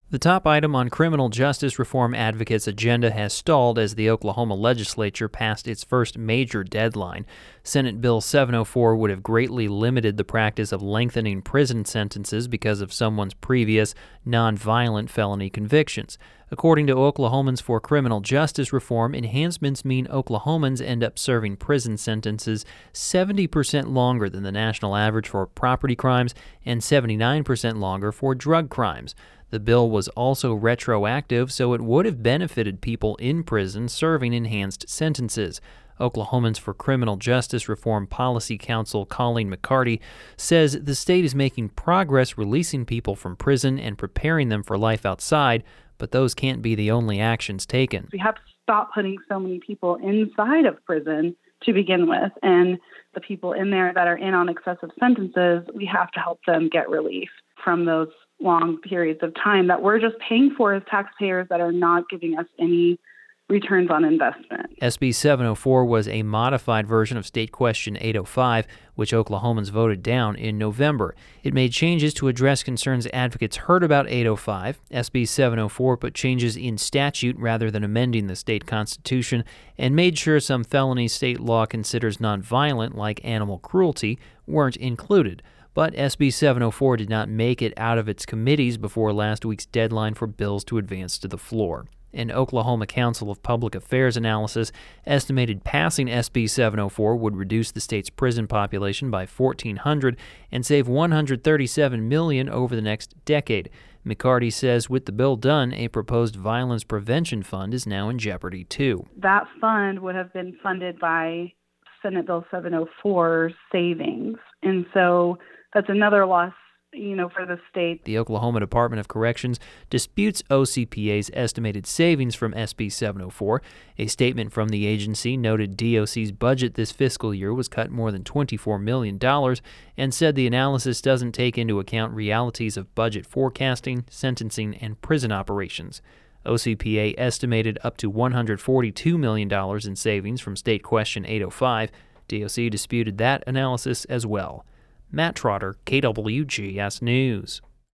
The top item on criminal justice reform advocates' agenda has stalled as the Oklahoma legislature passed its first major deadline. Senate Bill 704 would have greatly limited the practice of lengthening prison sentences because of someone's previous nonviolent felony convictions. According to Oklahomans for Criminal Justice Reform, enhancements mean Oklahomans end up serving prison sentences 70% longer than the national average for property crimes and 79% longer for drug crimes. The bill was also retroactive, so it would have benefited people in prison serving enhanced sentences. Oklahomans for Criminal Justice Reform Policy Counsel Colleen McCarty says the state is making progress releasing people from prison and preparing them for life outside, but those can't be the only actions taken. We have to stop putting so many people inside of prison to begin with, and the people in there that are in on excessive sentences, we have to help them get relief from those long periods of time that we're just paying for as taxpayers that are not giving us any returns on investment. SB 704 was a modified version of State Question 805, which Oklahomans voted down in November. It made changes to address concerns advocates heard about 805. SB 704 put changes in statute rather than amending the state constitution and made sure some felonies state law considers nonviolent, like animal cruelty, weren't included. But SB 704 did not make it out of its committees before last week's deadline for bills to advance to the floor. An Oklahoma Council of Public Affairs analysis estimated passing SB 704 would reduce the state's prison population by 1,400 and save $137 million over the next decade. McCarty says with the bill done, a proposed violence prevention fund is now in jeopardy, too. That fund would have been funded by Senate Bill 704 savings, and so that's another loss, for the state. The Oklahoma Department of Corrections disputes OCPA's estimated savings from SB 704. A statement from the agency noted DOC's budget this fiscal year was cut more than $24 million and said the analysis doesn't take into account realities of budget forecasting, sentencing, and prison operations. OCPA estimated up to $142 million in savings from State Question 805. DOC disputed that analysis as well. Matt Trotter, KWGS News.